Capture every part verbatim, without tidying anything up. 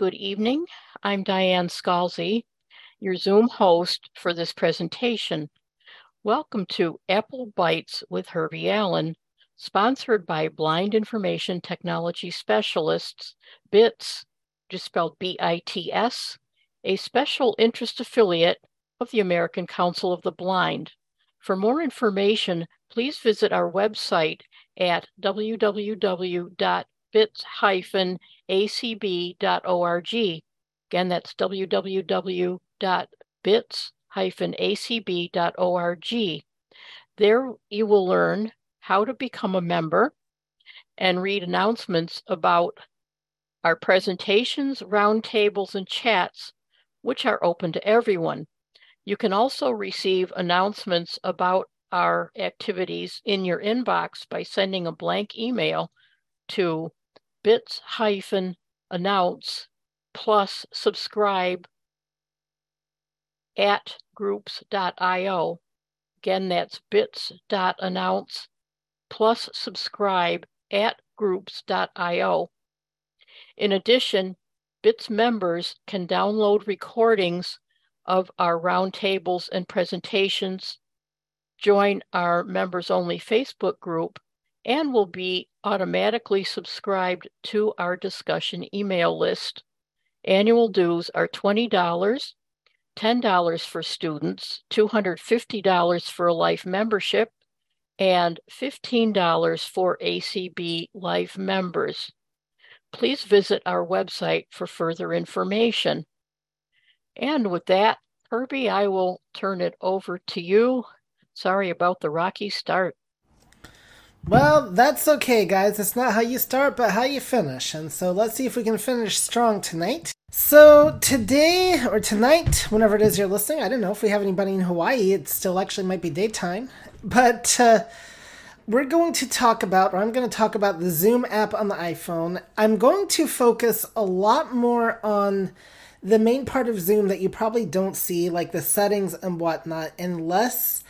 good evening. I'm Diane Scalzi, your Zoom host for this presentation. Welcome to Apple Bites with Herbie Allen, sponsored by Blind Information Technology Specialists, BITS, just spelled B I T S, a special interest affiliate of the American Council of the Blind. For more information, please visit our website at w w w dot bits dash a c b dot org. Again, that's w w w dot bits dash a c b dot org. There you will learn how to become a member and read announcements about our presentations, roundtables, and chats, which are open to everyone. You can also receive announcements about our activities in your inbox by sending a blank email to bits announce plus subscribe at groups dot i o. Again, that's bits.announce plus subscribe at groups dot i o. In addition, BITS members can download recordings of our roundtables and presentations, join our members-only Facebook group, and will be automatically subscribed to our discussion email list. Annual dues are twenty dollars, ten dollars for students, two hundred fifty dollars for a life membership, and fifteen dollars for A C B Life members. Please visit our website for further information. And with that, Herbie, I will turn it over to you. Sorry about the rocky start. Well, that's okay, guys. It's not how you start, but how you finish. And so let's see if we can finish strong tonight. So today, or tonight, whenever it is you're listening, I don't know if we have anybody in Hawaii. It still actually might be daytime. But uh, we're going to talk about, or I'm going to talk about the Zoom app on the iPhone. I'm going to focus a lot more on the main part of Zoom that you probably don't see, like the settings and whatnot, and less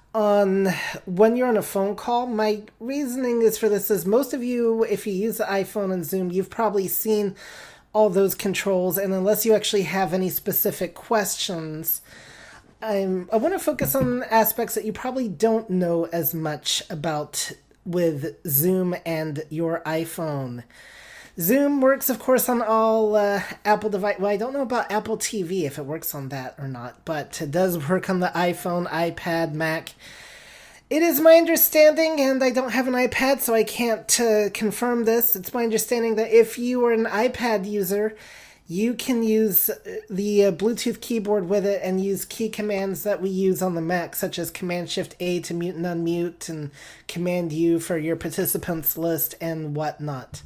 on when you're on a phone call. My reasoning is for this is most of you, if you use the iPhone and Zoom, you've probably seen all those controls, and unless you actually have any specific questions, I'm, I want to focus on aspects that you probably don't know as much about with Zoom and your iPhone. Zoom works, of course, on all uh, Apple devices. Well, I don't know about Apple T V if it works on that or not, but it does work on the iPhone, iPad, Mac. It is my understanding, and I don't have an iPad, so I can't uh, confirm this. It's my understanding that if you are an iPad user, you can use the uh, Bluetooth keyboard with it and use key commands that we use on the Mac, such as Command-Shift-A to mute and unmute, and Command-U for your participants list and whatnot.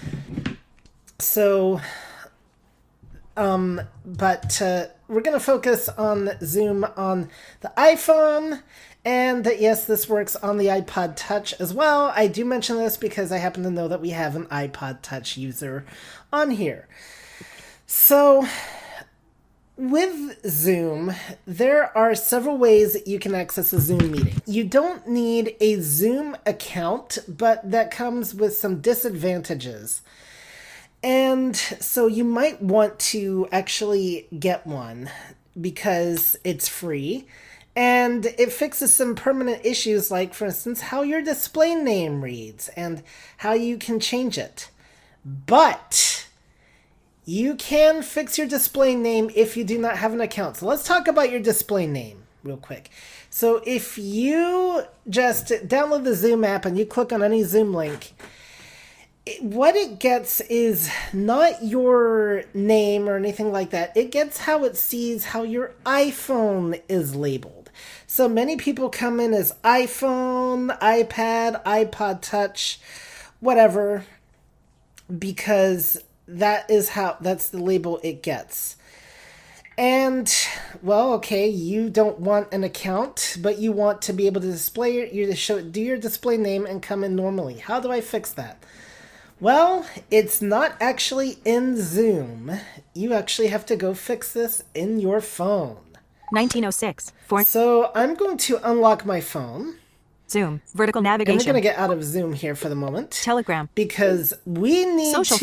So, um, but uh, we're going to focus on Zoom on the iPhone, and that, yes, this works on the iPod Touch as well. I do mention this because I happen to know that we have an iPod Touch user on here. So, with Zoom, there are several ways that you can access a Zoom meeting. You don't need a Zoom account, but that comes with some disadvantages. And so you might want to actually get one because it's free. And it fixes some permanent issues like, for instance, how your display name reads and how you can change it. But you can fix your display name if you do not have an account. So let's talk about your display name real quick. So if you just download the Zoom app and you click on any Zoom link, what it gets is not your name or anything like that. It gets how it sees how your iPhone is labeled. So many people come in as iPhone, iPad, iPod Touch, whatever, because that is how, that's the label it gets. And, well, okay, you don't want an account, but you want to be able to display your, your show, do your display name and come in normally. How do I fix that? Well, it's not actually in Zoom. You actually have to go fix this in your phone. nineteen oh six. For So I'm going to unlock my phone. Zoom. Vertical And we're navigation. going to get out of Zoom here for the moment. Telegram. Because we need Social to folder.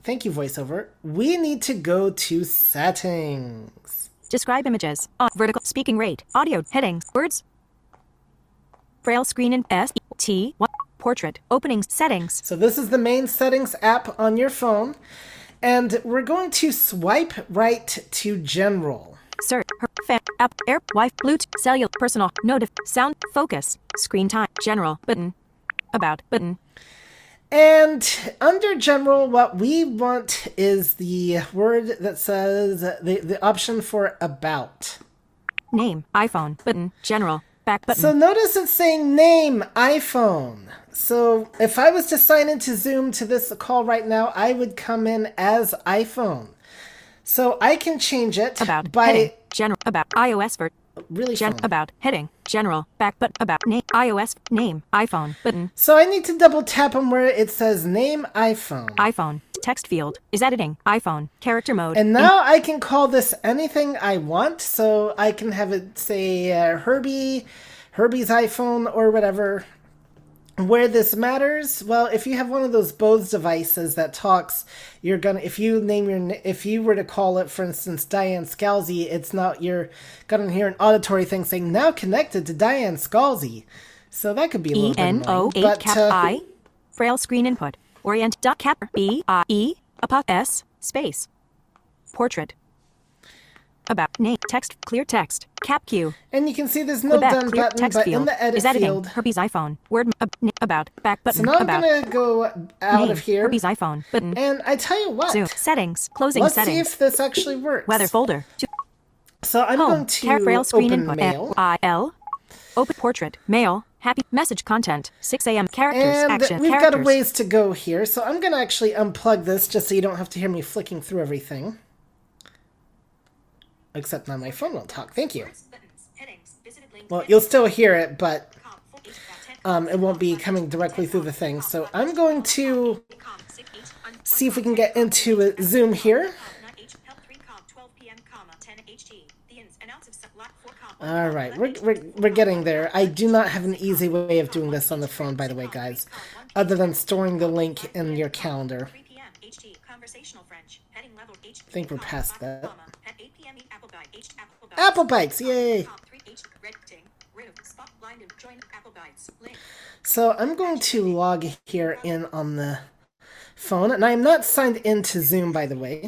Thank you, VoiceOver. We need to go to settings. Describe images. On vertical speaking rate. Audio headings. Words. Braille screen in S T one. Portrait. Opening settings. So this is the main settings app on your phone. And we're going to swipe right to general. Search. Her, fan, app. Air. Wi-Fi. Bluetooth. Cellular. Personal. Notif. Sound. Focus. Screen time. General. Button. About. Button. And under general, what we want is the word that says the, the option for about. Name. iPhone. Button. General. Back button. So notice it's saying name iPhone. So if I was to sign into Zoom to this call right now, I would come in as iPhone. So I can change it about by heading, general about iOS for really gen, phone. about heading general back but about name iOS name iPhone button. So I need to double tap on where it says name iPhone. iPhone text field is editing iPhone character mode. And now in- I can call this anything I want. So I can have it say uh, Herbie, Herbie's iPhone or whatever. Where this matters, well, if you have one of those Bose devices that talks, you're gonna. If you name your, if you were to call it, for instance, Diane Scalzi, it's not. You're gonna hear an auditory thing saying now connected to Diane Scalzi, so that could be a little E N bit O annoying. eight cap uh, I Braille screen input orient dot cap B I E apostrophe S space portrait about name text clear text cap Q. And you can see there's no Quebec, done clear button, text but field in the edit is editing field. Herbie's iPhone word ab, about back button So now I'm about gonna go out name, of here. Herbie's iPhone button. And I tell you what, Zoom settings closing let's settings. see if this actually works. Weather folder. To So I'm home. going to Car- Braille screen open input. mail. I L. Open portrait. Mail. Happy message content. six a.m. characters. And action. we've characters. got a ways to go here, so I'm going to actually unplug this just so you don't have to hear me flicking through everything. Except now my phone won't talk. Thank you. Well, you'll still hear it, but um, it won't be coming directly through the thing. So I'm going to see if we can get into Zoom here. All right, we're, we're, we're getting there. I do not have an easy way of doing this on the phone, by the way, guys, other than storing the link in your calendar. I think we're past that. Apple Bites, yay! So I'm going to log here in on the phone, and I'm not signed into Zoom, by the way.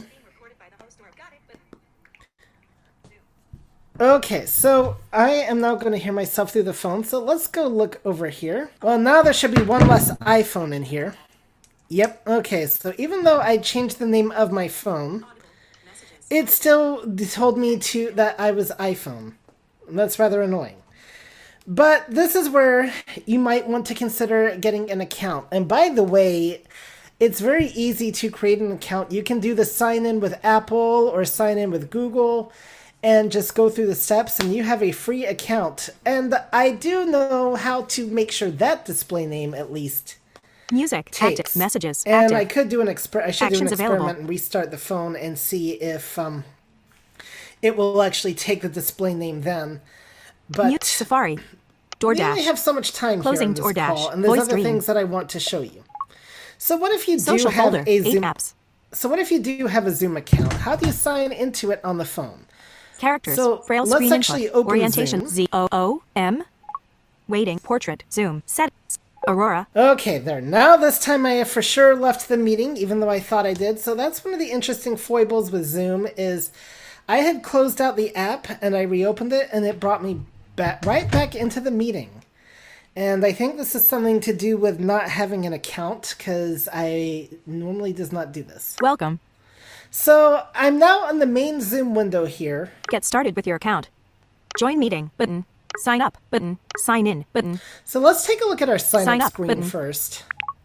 Okay, so I am now going to hear myself through the phone, so let's go look over here. Well, now there should be one less iPhone in here. Yep, okay, so even though I changed the name of my phone, it still told me to that I was iPhone. That's rather annoying. But this is where you might want to consider getting an account. And by the way, it's very easy to create an account. You can do the sign in with Apple or sign in with Google and just go through the steps and you have a free account. And I do know how to make sure that display name at least music takes. active messages And active. I could do an exper- I should Actions do an available. experiment and restart the phone and see if um it will actually take the display name then. But Mute Safari. we only DoorDash. have so much time Closing here on this DoorDash. call, and there's Voice other stream. things that I want to show you. So what if you do Social have folder. a Eight Zoom? apps. So what if you do have a Zoom account? How do you sign into it on the phone? Characters. So, Braille let's screen actually input. open Orientation. Zoom. Z O O M. Waiting. Portrait. Zoom. Settings. Aurora. Okay, there. Now this time I have for sure left the meeting, even though I thought I did. So that's one of the interesting foibles with Zoom is I had closed out the app and I reopened it and it brought me back right back into the meeting. And I think this is something to do with not having an account because I normally does not do this. Welcome. So I'm now on the main Zoom window here. Get started with your account. Join meeting button. Sign up button. Sign in button. So let's take a look at our sign, Sign up up screen button. first.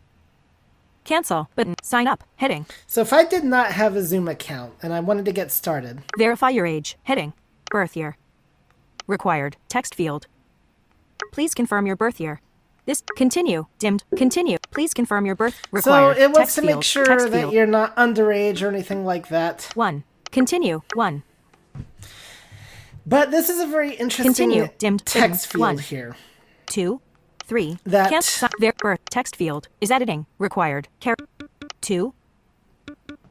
Cancel button. Sign up heading. So if I did not have a Zoom account and I wanted to get started, Verify your age heading. Birth year. Required text field. Please confirm your birth year. This continue dimmed continue. Please confirm your birth so required. it wants text to make field, sure text that field. you're not underage or anything like that. one. Continue one. But this is a very interesting Continue dimmed text button. field One. here. two, three. That- Cancel. Ver- birth text field is editing required. Char- two.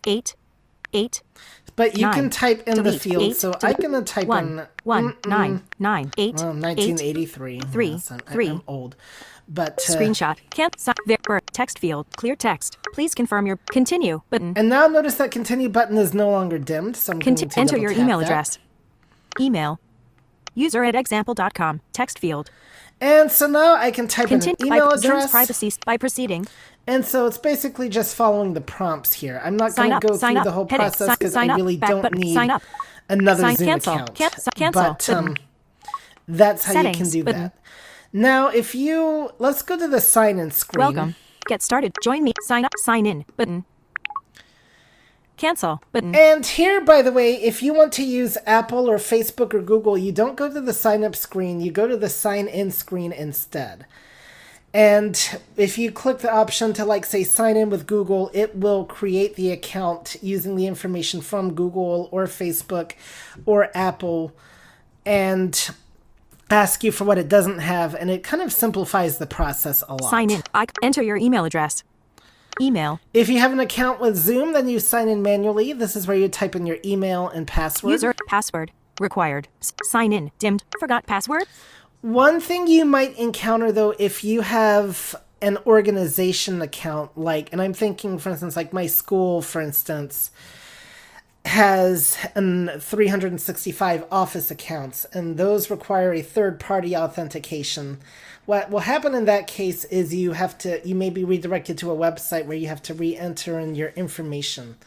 eight, eight. But you nine. can type in Delete. the field, Eight. so Delete. I'm going to type one, in... one, mm-mm. nine, nine, eight, Well, nineteen eighty-three. eight, three, Yes, I'm, three. I'm old. But, uh, Screenshot. Can't sign. There. Text field. Clear text. Please confirm your continue button. And now notice that continue button is no longer dimmed, so I'm Conti- going to enter double your tap email that. address. Email. User at example dot com. Text field. And so now I can type Continue in an email by Zoom's address. privacy by proceeding. And so it's basically just following the prompts here. I'm not Sign going up. to go Sign through up. the whole Heading. process Sign- because sign I up. really Back don't button. need Sign up. another Sign- Zoom cancel. account. Can- cancel. But um, Button. that's how Settings. you can do Button. that. Now, if you... Let's go to the sign-in screen. Welcome. Get started. Join me. Sign up. Sign in button. Cancel button. And here, by the way, if you want to use Apple or Facebook or Google, you don't go to the sign-up screen. You go to the sign-in screen instead. And if you click the option to, like, say, sign in with Google, it will create the account using the information from Google or Facebook or Apple and ask you for what it doesn't have. And it kind of simplifies the process a lot. Sign in. I enter your email address. Email. If you have an account with Zoom, then you sign in manually. This is where you type in your email and password. User password required. S- sign in. Dimmed. Forgot password. One thing you might encounter, though, if you have an organization account, like, and I'm thinking, for instance, like my school, for instance, has an three hundred sixty-five Office accounts, and those require a third-party authentication. What will happen in that case is you have to, you may be redirected to a website where you have to re-enter in your information.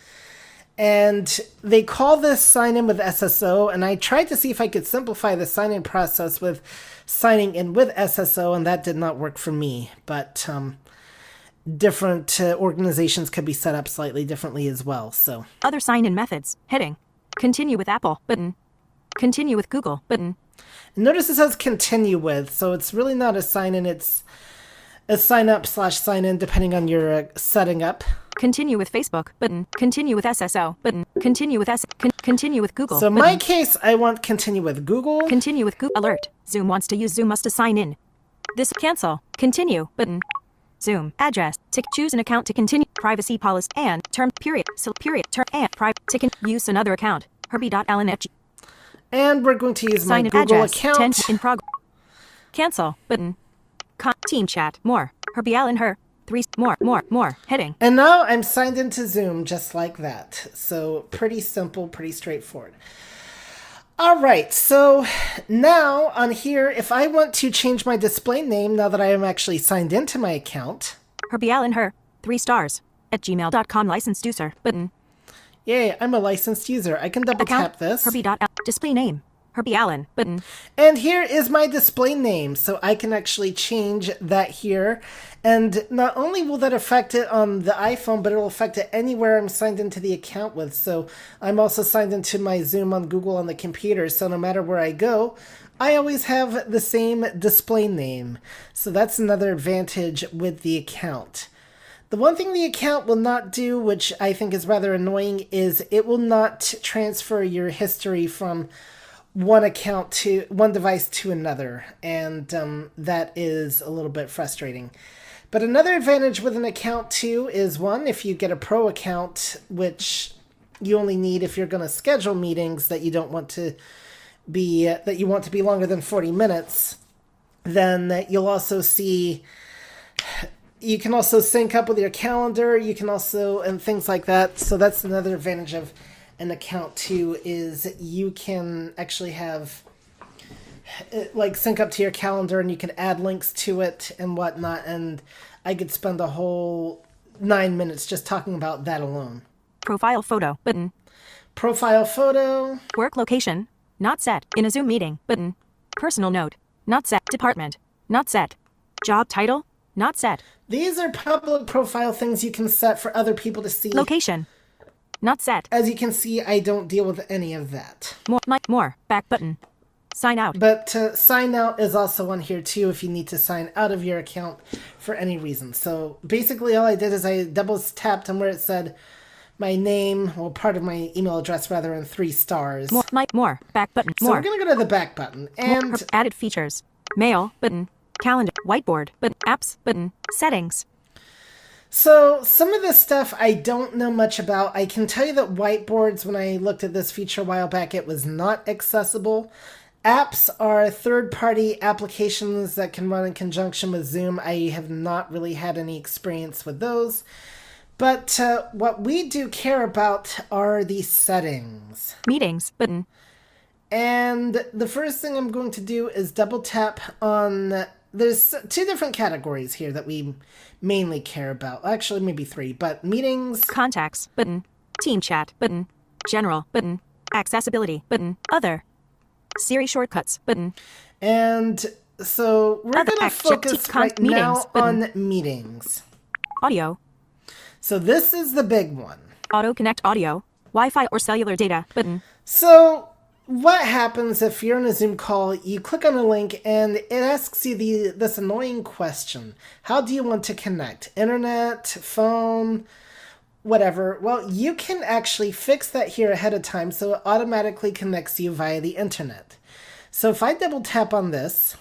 And they call this sign-in with S S O, and I tried to see if I could simplify the sign-in process with signing in with S S O, and that did not work for me. But um, different uh, organizations could be set up slightly differently as well. So Other sign in methods. Heading. Continue with Apple button. Continue with Google button. notice it says continue with, so it's really not a sign-in, it's a sign-up slash sign-in depending on your uh, setting up. Continue with Facebook button. Continue with S S O button. Continue with S. Con- continue with Google. So in button. my case, I want continue with Google. Continue with Google. Alert. Zoom wants to use Zoom must to sign in. This cancel. Continue button. Zoom address. To choose an account to continue. Privacy policy and term period. So period term and private to con- use another account. Herbie.allen at G- And we're going to use my sign in Google address. account. ten in progress. Cancel button. Con- team chat. More. Herbie Allen her. Three more more more heading. And now I'm signed into Zoom just like that. So pretty simple, pretty straightforward. All right, so now on here, if I want to change my display name now that I am actually signed into my account, Herbie Allen her. Three stars. At gmail dot com licensed user button. yay, I'm a licensed user. I can double Account. tap this. Herbie dot Al- display name. Herbie Allen button. And here is my display name, so I can actually change that here. And not only will that affect it on the iPhone, but it'll affect it anywhere I'm signed into the account with. So I'm also signed into my Zoom on Google on the computer, so no matter where I go, I always have the same display name. So that's another advantage with the account. The one thing the account will not do, which I think is rather annoying, is it will not transfer your history from one account to one device to another, and um, that is a little bit frustrating. But another advantage with an account too is, one, if you get a pro account, which you only need if you're going to schedule meetings that you don't want to be uh, that you want to be longer than forty minutes, then you'll also see you can also sync up with your calendar, you can also, and things like that. So that's another advantage of an account too, is you can actually have like sync up to your calendar, and you can add links to it and whatnot. And I could spend a whole nine minutes just talking about that alone. Profile photo button. Profile photo. Work location. Not set. In a Zoom meeting button. Personal note. Not set. Department. Not set. Job title. Not set. These are public profile things you can set for other people to see. Location. Not set. As you can see, I don't deal with any of that. More. My, more. Back button. Sign out. But uh, sign out is also on here too if you need to sign out of your account for any reason. So basically all I did is I double tapped on where it said my name, well, part of my email address rather, and three stars. More. My, more. Back button. So More. we're going to go to the back button. And More. Added features. Mail button. Calendar. Whiteboard. Button. Apps button. Settings. So, some of this stuff I don't know much about. I can tell you that whiteboards, when I looked at this feature a while back, it was not accessible. Apps are third party applications that can run in conjunction with Zoom. I have not really had any experience with those. But uh, what we do care about are the settings. Meetings button. And the first thing I'm going to do is double tap on. There's two different categories here that we mainly care about. Actually, maybe three, but meetings. Contacts button. Team chat button. General button. Accessibility button. Other. Siri shortcuts button. And so we're Other going to action- focus con- right meetings now button. on meetings. Audio. So this is the big one. Auto connect audio. Wi-Fi or cellular data button. So what happens if you're in a Zoom call, you click on a link, and it asks you the this annoying question. How do you want to connect? Internet, phone, whatever. Well, you can actually fix that here ahead of time so it automatically connects you via the internet. So if I double tap on this,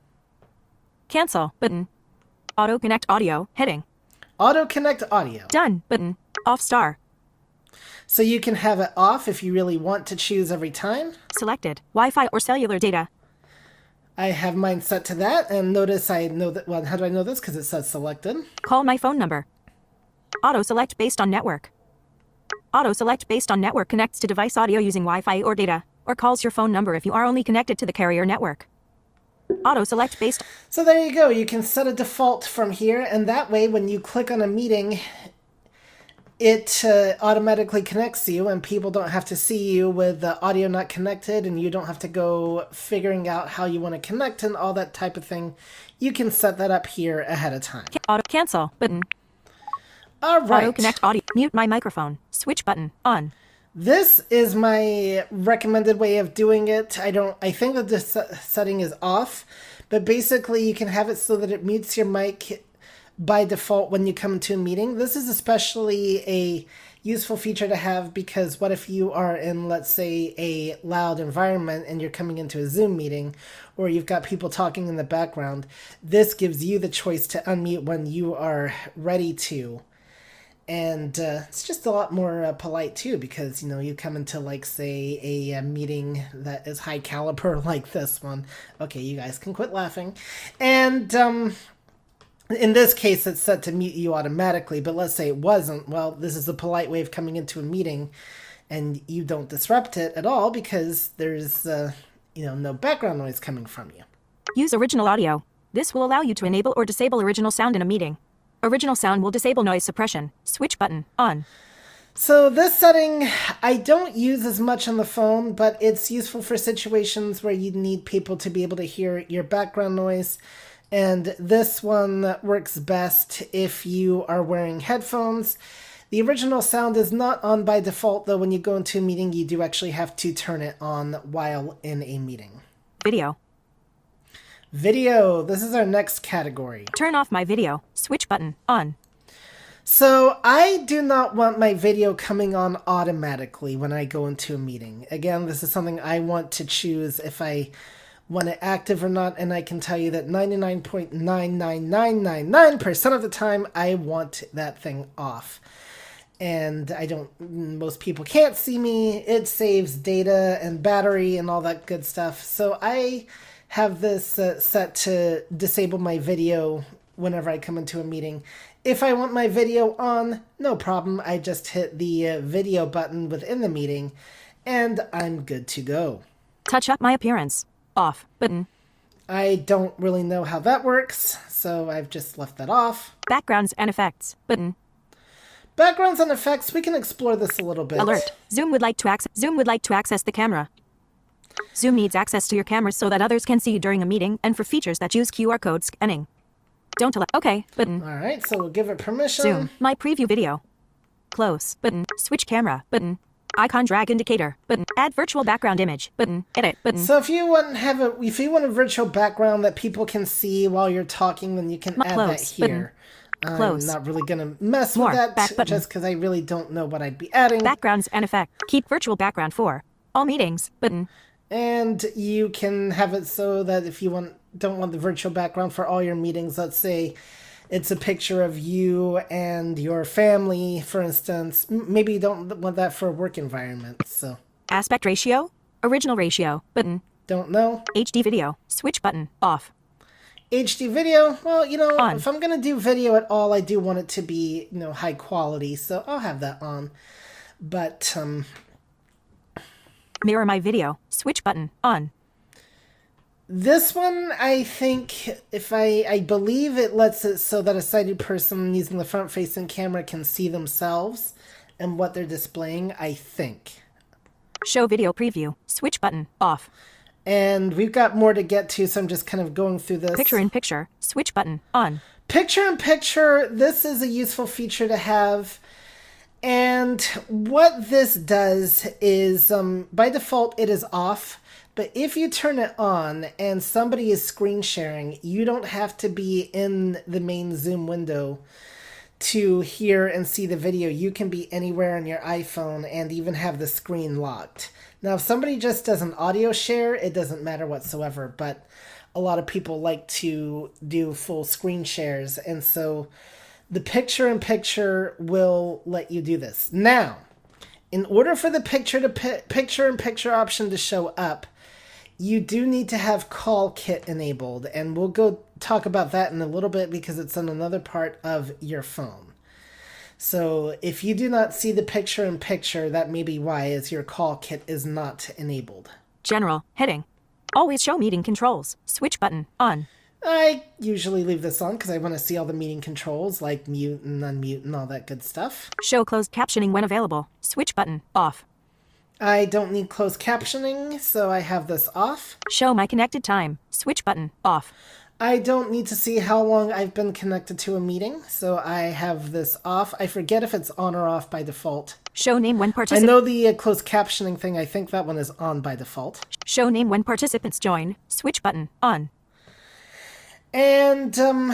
Cancel button. Auto connect audio heading. auto connect audio. Done button. Off star. So you can have it off if you really want to choose every time. Selected. Wi-Fi or cellular data. I have mine set to that, and notice I know that, well, how do I know this? Because it says selected. Call my phone number. Auto select based on network. Auto select based on network connects to device audio using Wi-Fi or data, or calls your phone number if you are only connected to the carrier network. Auto select based. So there you go. You can set a default from here, and that way when you click on a meeting, it uh, automatically connects you, and people don't have to see you with the audio not connected, and you don't have to go figuring out how you want to connect and all that type of thing. You can set that up here ahead of time. Auto cancel button. All right. Auto connect audio. Mute my microphone. Switch button on. This is my recommended way of doing it. I don't. I think that this setting is off, but basically you can have it so that it mutes your mic by default when you come into a meeting. This is especially a useful feature to have because what if you are in, let's say, a loud environment and you're coming into a Zoom meeting, or you've got people talking in the background. This gives you the choice to unmute when you are ready to. And uh, it's just a lot more uh, polite too, because, you know, you come into, like, say, a, a meeting that is high caliber like this one. Okay, you guys can quit laughing. And um, in this case, it's set to mute you automatically, but let's say it wasn't. Well, this is a polite way of coming into a meeting, and you don't disrupt it at all because there's, uh, you know, no background noise coming from you. Use original audio. This will allow you to enable or disable original sound in a meeting. Original sound will disable noise suppression. Switch button on. So this setting I don't use as much on the phone, but it's useful for situations where you need people to be able to hear your background noise. And this one works best if you are wearing headphones. The original sound is not on by default, though. When you go into a meeting, you do actually have to turn it on while in a meeting. Video. Video. This is our next category. Turn off my video. Switch button on. So I do not want my video coming on automatically when I go into a meeting. Again, this is something I want to choose if I want it active or not, and I can tell you that ninety-nine point nine nine nine nine nine percent of the time I want that thing off. And I don't, most people can't see me. It saves data and battery and all that good stuff. So I have this uh, set to disable my video whenever I come into a meeting. If I want my video on, no problem. I just hit the uh, video button within the meeting, and I'm good to go. Touch up my appearance. Off button. I don't really know how that works, so I've just left that off. Backgrounds and effects button. Backgrounds and effects, we can explore this a little bit. Alert. Zoom would like to access Zoom would like to access the camera. Zoom needs access to your camera so that others can see you during a meeting and for features that use Q R code scanning. Don't allow. Okay button. All right, so we'll give it permission. Zoom. My preview video. Close button. Switch camera button. Icon drag indicator button. Add virtual background image button. Edit button. So if you want to have a if you want a virtual background that people can see while you're talking, then you can My add close that here. button. I'm Close. not really gonna mess More. with that Back button. just because I really don't know what I'd be adding. Backgrounds and effect. Keep virtual background for all meetings button. And you can have it so that if you want don't want the virtual background for all your meetings, let's say it's a picture of you and your family, for instance. M- Maybe you don't want that for a work environment, so Aspect ratio. Original ratio. Button. don't know. H D video. Switch button. Off. H D video, well, you know, On. if I'm going to do video at all, I do want it to be, you know, high quality, so I'll have that on. But, um, Mirror my video. Switch button. On. this one, I think, if I, I believe it lets it so that a sighted person using the front-facing camera can see themselves and what they're displaying, I think. Show video preview. Switch button. Off. And we've got more to get to, so I'm just kind of going through this. Picture in picture. Switch button. On. Picture in picture, this is a useful feature to have. And what this does is, um, by default, it is off. But if you turn it on and somebody is screen sharing, you don't have to be in the main Zoom window to hear and see the video. You can be anywhere on your iPhone and even have the screen locked. Now, if somebody just does an audio share, it doesn't matter whatsoever, but a lot of people like to do full screen shares, and so the picture-in-picture will let you do this. Now, in order for the picture-to-pi- picture-in-picture option to show up, you do need to have Call Kit enabled, and we'll go talk about that in a little bit because it's on another part of your phone. So if you do not see the picture-in-picture, that may be why, as your Call Kit is not enabled. General. Heading. Always show meeting controls. Switch button. On. I usually leave this on because I want to see all the meeting controls, like mute and unmute and all that good stuff. Show closed captioning when available. Switch button. Off. I don't need closed captioning, so I have this off. Show my connected time. Switch button. Off. I don't need to see how long I've been connected to a meeting, so I have this off. I forget if it's on or off by default. Show name when I participants. know the uh, closed captioning thing, I think that one is on by default. Show name when participants join. Switch button. On. And, um,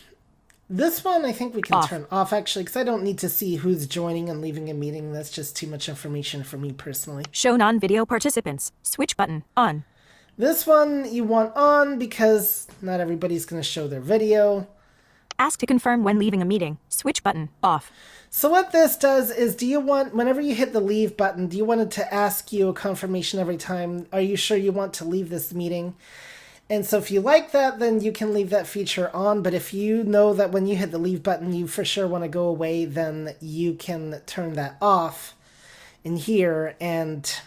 this one I think we can Off. turn off, actually, because I don't need to see who's joining and leaving a meeting. That's just too much information for me personally. Show non-video participants. Switch button. On. This one you want on because not everybody's going to show their video. Ask to confirm when leaving a meeting. Switch button. Off. So what this does is, do you want, whenever you hit the leave button, do you want it to ask you a confirmation every time? Are you sure you want to leave this meeting? And so if you like that, then you can leave that feature on. But if you know that when you hit the leave button, you for sure want to go away, then you can turn that off in here, and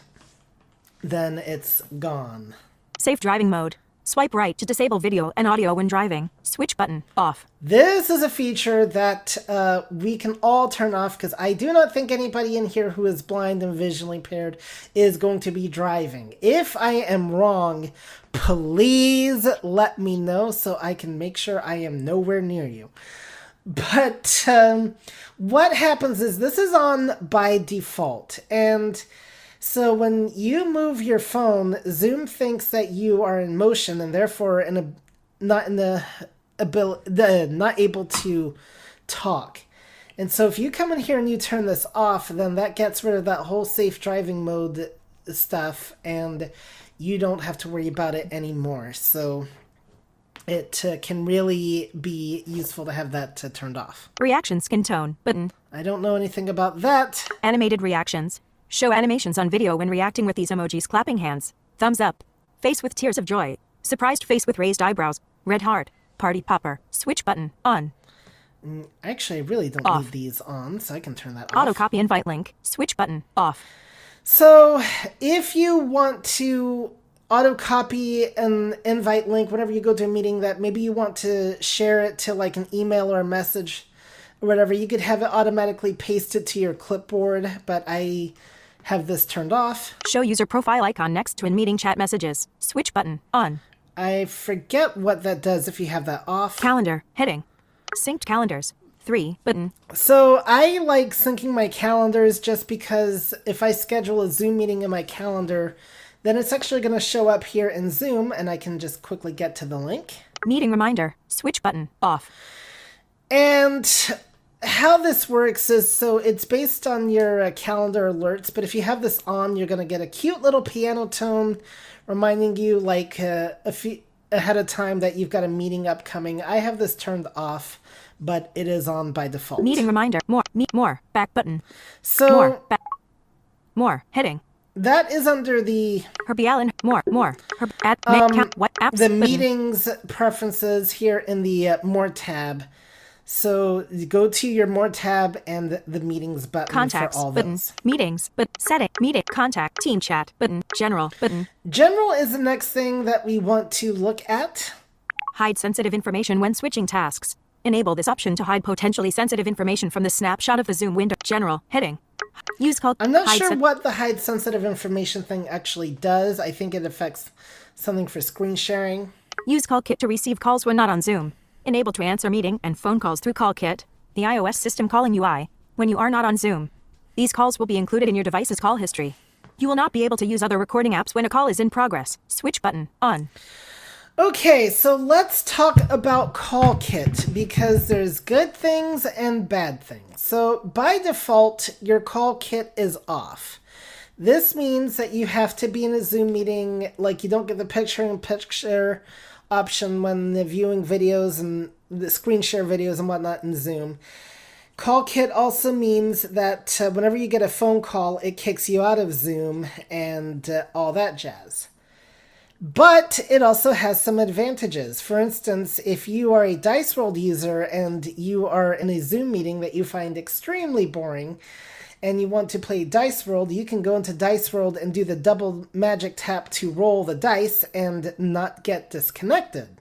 then it's gone. Safe driving mode. Swipe right to disable video and audio when driving. Switch button. Off. This is a feature that uh, we can all turn off because I do not think anybody in here who is blind and visually impaired is going to be driving. If I am wrong, please let me know so I can make sure I am nowhere near you. But um, what happens is this is on by default, and so when you move your phone, Zoom thinks that you are in motion and therefore in a not in the ability, the not able to talk. And so if you come in here and you turn this off, then that gets rid of that whole safe driving mode stuff, and you don't have to worry about it anymore. So it uh, can really be useful to have that uh, turned off. Reaction skin tone. Button. I don't know anything about that. Animated reactions. Show animations on video when reacting with these emojis. Clapping hands. Thumbs up. Face with tears of joy. Surprised face with raised eyebrows. Red heart. Party popper. Switch button. On. Actually, I really don't Off. need these on, so I can turn that off. Auto copy invite link. Switch button. Off. So if you want to auto copy an invite link whenever you go to a meeting that maybe you want to share it to like an email or a message or whatever, you could have it automatically pasted to your clipboard, but I have this turned off. Show user profile icon next to in meeting chat messages. Switch button. On. I forget what that does if you have that off. Calendar. Heading. Synced calendars. Three. Button. So I like syncing my calendars just because if I schedule a Zoom meeting in my calendar, then it's actually going to show up here in Zoom, and I can just quickly get to the link. Meeting reminder. Switch button. Off. And how this works is, so it's based on your uh, calendar alerts, but if you have this on, you're going to get a cute little piano tone reminding you like uh, a few ahead of time that you've got a meeting upcoming. I have this turned off, but it is on by default. Meeting reminder. More. Meet more. Back button. So More. Back. More. Heading. that is under the Herbie Allen. More. More. Herb. Add. Um, Make count. What apps? the button. meetings preferences here in the uh, More tab. So you go to your More tab and the, the meetings button Contacts. for all Button. those. Meetings. But setting. Meeting. Contact. Team chat. Button. General. Button. General is the next thing that we want to look at. Hide sensitive information when switching tasks. Enable this option to hide potentially sensitive information from the snapshot of the Zoom window. General. Heading. Use call. I'm not hide sure sen- what the hide sensitive information thing actually does. I think it affects something for screen sharing. Use CallKit to receive calls when not on Zoom. Enable to answer meeting and phone calls through CallKit, the iOS system calling U I, when you are not on Zoom. These calls will be included in your device's call history. You will not be able to use other recording apps when a call is in progress. Switch button on. Okay, so let's talk about CallKit because there's good things and bad things. So by default, your CallKit is off. This means that you have to be in a Zoom meeting, like you don't get the picture-in-picture option when the viewing videos and the screen share videos and whatnot in Zoom. CallKit also means that uh, whenever you get a phone call, it kicks you out of Zoom and uh, all that jazz. But it also has some advantages. For instance, if you are a Dice World user and you are in a Zoom meeting that you find extremely boring and you want to play Dice World, you can go into Dice World and do the double magic tap to roll the dice and not get disconnected.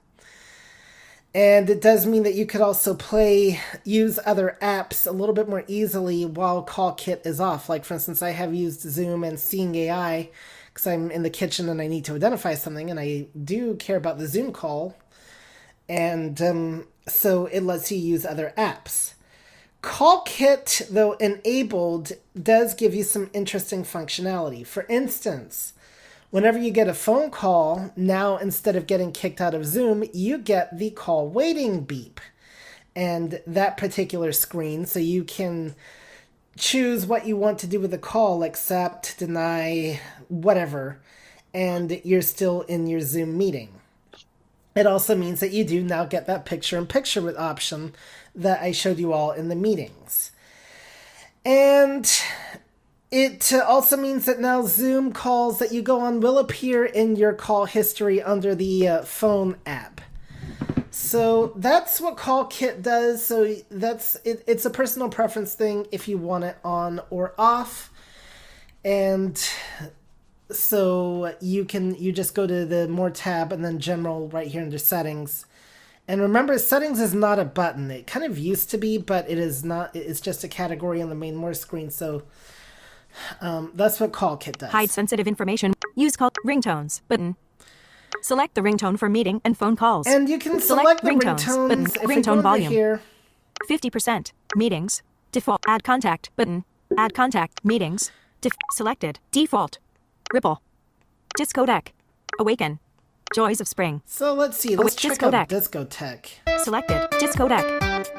And it does mean that you could also play, use other apps a little bit more easily while CallKit is off. Like, for instance, I have used Zoom and Seeing A I because I'm in the kitchen and I need to identify something, and I do care about the Zoom call. And um, so it lets you use other apps. CallKit, though enabled, does give you some interesting functionality. For instance, whenever you get a phone call, now instead of getting kicked out of Zoom, you get the call waiting beep. And that particular screen, so you can choose what you want to do with the call, accept, deny, whatever, and you're still in your Zoom meeting. It also means that you do now get that picture-in-picture with option that I showed you all in the meetings. And it also means that now Zoom calls that you go on will appear in your call history under the uh, phone app. So that's what CallKit does. So that's it, it's a personal preference thing if you want it on or off. And so you can you just go to the More tab and then General right here under Settings. And remember, Settings is not a button. It kind of used to be, but it is not. It's just a category on the main More screen. So um, that's what CallKit does. Hide sensitive information. Use call ringtones button. Select the ringtone for meeting and phone calls. And you can select, Select the ringtones, ringtones. button, If ringtone you go over volume. here, fifty percent. Meetings. Default. Add contact button. Add contact. Meetings. Def- selected. Default. Ripple. Discodeck. Awaken. Joys of Spring. so let's see. Oh, Let's wait, check Discodeck. out Discotheque. Selected. Discodeck.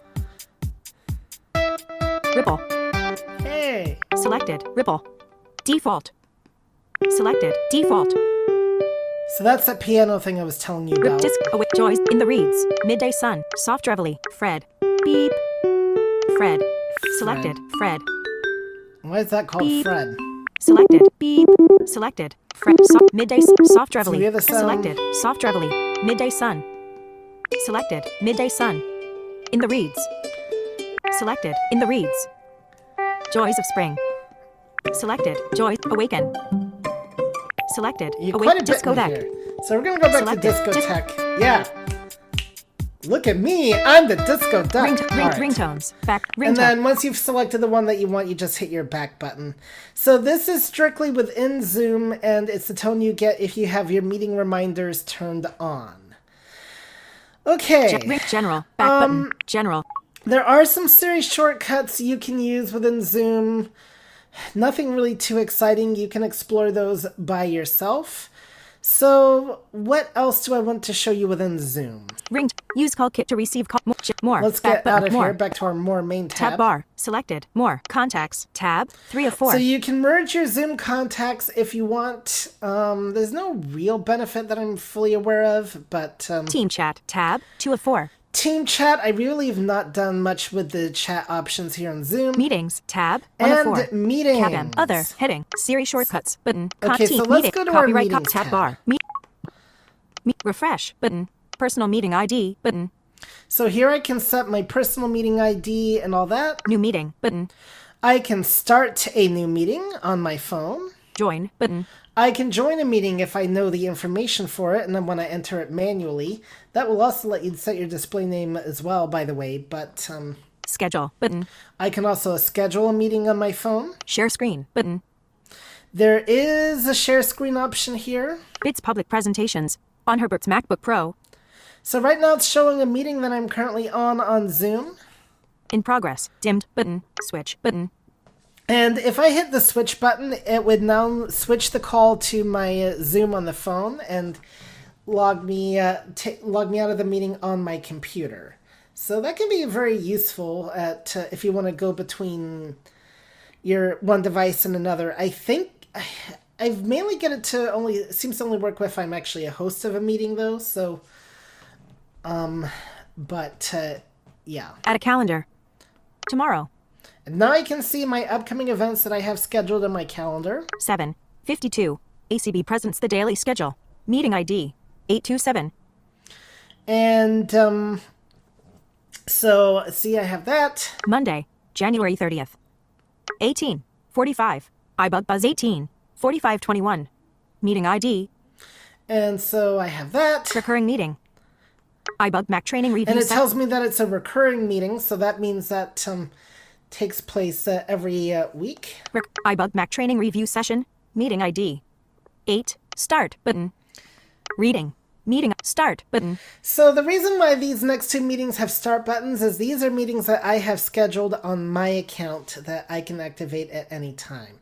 Ripple. Hey. Selected. Ripple. Default. Selected. Default. So that's that piano thing I was telling you Rip about. disc. Awake. Joys. In the Reeds. Midday Sun. Soft Reveille. Fred. Beep. Fred. Selected. Fred. Why is that called Beep. Fred? Selected. Beep. Selected. Fred. So- midday. s- Soft Reveille. we have a sound. Selected. Soft Reveille. Midday Sun. Selected. Midday Sun. In the Reeds. Selected. In the Reeds. Joys of Spring. Selected. Joy. Awaken. Selected. You Awake. quite a bit in Discodeck. here. So we're gonna go back Selected. to Discotheque. Yeah. Look at me. I'm the disco duck. Ring, ring, All right. ringtones. Back. Ringtone. And then once you've selected the one that you want, you just hit your back button. So this is strictly within Zoom, and it's the tone you get if you have your meeting reminders turned on. Okay. Gen- ring, general. Back Um, button. General. There are some Siri shortcuts you can use within Zoom. Nothing really too exciting. You can explore those by yourself. So what else do I want to show you within Zoom? Ring. Use call kit to receive call. More. J- more. Let's back get button. out of more. here, back to our More main tab. Tab bar. Selected. More. Contacts. Tab. Three of four. So you can merge your Zoom contacts if you want. Um, there's no real benefit that I'm fully aware of, but um, Team chat. Tab. Two of four. Team chat, I really have not done much with the chat options here on Zoom. Meetings, tab, one of four. And meetings. Tab M, other, heading, Siri shortcuts, button, Okay, so team, let's meeting, go to our copyright, meetings tab tab. bar, me, me, refresh, button, personal meeting I D, button, So here I can set my personal meeting I D and all that. new meeting, button, I can start a new meeting on my phone. join, button, I can join a meeting if I know the information for it, and then when I enter it manually. That will also let you set your display name as well, by the way, but um, schedule, button, I can also schedule a meeting on my phone. share screen, button, There is a share screen option here. Bits public presentations, on Herbert's MacBook Pro, So right now it's showing a meeting that I'm currently on on Zoom. in progress, dimmed, button, switch, button, And if I hit the switch button, it would now switch the call to my uh, Zoom on the phone and log me uh, t- log me out of the meeting on my computer. So that can be very useful at uh, if you want to go between your one device and another. I think I've mainly get it to only it seems to only work if I'm actually a host of a meeting though. So, um, but uh, yeah. add a calendar, tomorrow, And now I can see my upcoming events that I have scheduled in my calendar. seven fifty-two, A C B presents the daily schedule, meeting I D, eight two seven, And um so see I have that. Monday, January thirtieth, eighteen forty-five, iBug Buzz eighteen forty-five twenty-one, meeting I D, And so I have that. recurring meeting, iBug Mac training review And it set- tells me that it's a recurring meeting, so that means that um takes place uh, every uh, week. rec- iBug Mac training review session, meeting I D, eight, start button, reading, meeting, start button, So the reason why these next two meetings have start buttons is these are meetings that I have scheduled on my account that I can activate at any time.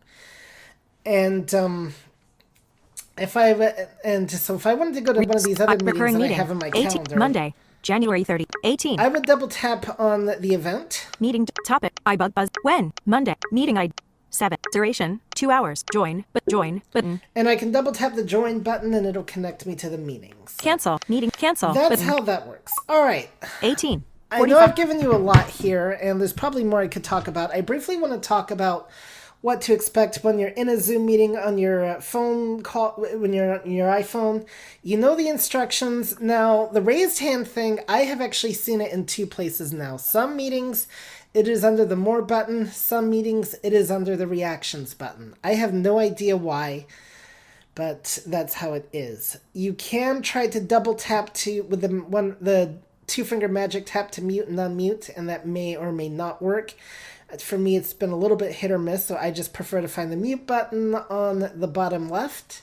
And um if I and so if I wanted to go to one of these other meetings recurring that I meeting, have in my eighteen, calendar, Monday, January thirtieth, eighteen, I would double tap on the event. meeting t- topic, iBug Buzz, when, Monday, meeting I D, seven, duration, two hours, join, but join, button, And I can double tap the join button and it'll connect me to the meetings. cancel, meeting, cancel, That's button, how that works. All right. eighteen, I know forty-five, I've given you a lot here, and there's probably more I could talk about. I briefly want to talk about what to expect when you're in a Zoom meeting on your uh, phone call, when you're on your iPhone. You know the instructions. Now, the raised hand thing, I have actually seen it in two places now. Some meetings, it is under the More button. Some meetings, it is under the Reactions button. I have no idea why, but that's how it is. You can try to double tap to with the one the two finger magic tap to mute and unmute, and that may or may not work. For me, it's been a little bit hit or miss, so I just prefer to find the mute button on the bottom left.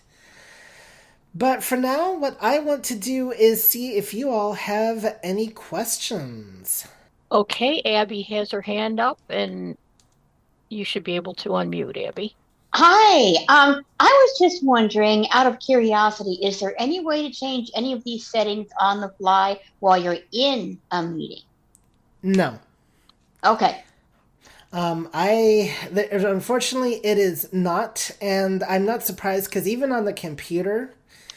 But for now, what I want to do is see if you all have any questions. Okay, Abby has her hand up, and you should be able to unmute, Abby. Hi, um, I was just wondering, out of curiosity, is there any way to change any of these settings on the fly while you're in a meeting? No. Okay. Um, I th- unfortunately it is not, and I'm not surprised because even on the computer,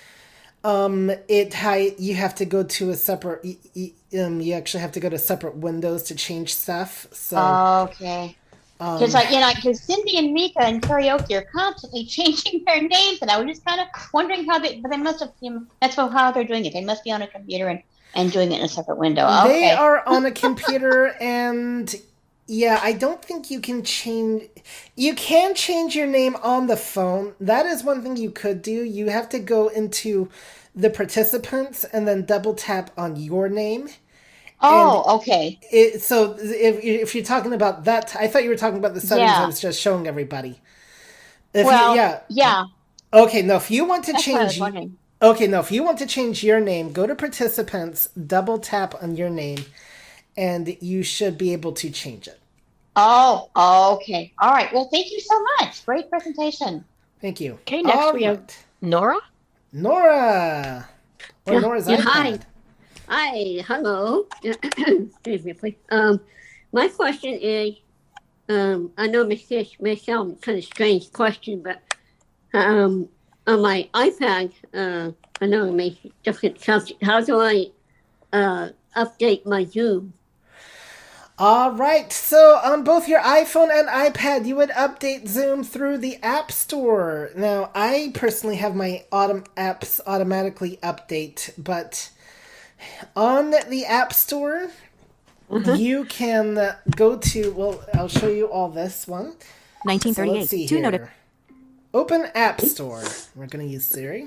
um, it hi- you have to go to a separate. y- y- Um, you actually have to go to separate windows to change stuff. So Okay. Because, like, you know, because Cindy and Mika and karaoke are constantly changing their names, and I was just kind of wondering how they, but they must have, you know, that's how they're doing it. They must be on a computer and, and doing it in a separate window. Okay. they are on a computer, and yeah, I don't think you can change. You can change your name on the phone. That is one thing you could do. You have to go into the participants and then double tap on your name. Oh, okay. It, so if if you're talking about that, I thought you were talking about the settings Yeah. I was just showing everybody. If Well, you, yeah, yeah. okay. No, if you want to That's what I was change, wondering. okay, no, if you want to change your name, go to participants, double tap on your name, and you should be able to change it. Oh, okay. All right. Well, thank you so much. Great presentation. Thank you. Okay, next All we have right. Nora. Nora, or Yeah, Nora's yeah, iPad. hi. Hi, hello. Excuse me, please. Um, my question is, um, I know this may sound kind of strange question, but um, on my iPad, uh, I know it may different. How, how do I uh, update my Zoom? All right. So on both your iPhone and iPad, you would update Zoom through the App Store. Now, I personally have my autom- apps automatically update, but on the App Store, mm-hmm. you can uh, go to, well, I'll show you all this one. nineteen thirty-eight. So let's see Two here. noti- Open App Store. We're going to use Siri.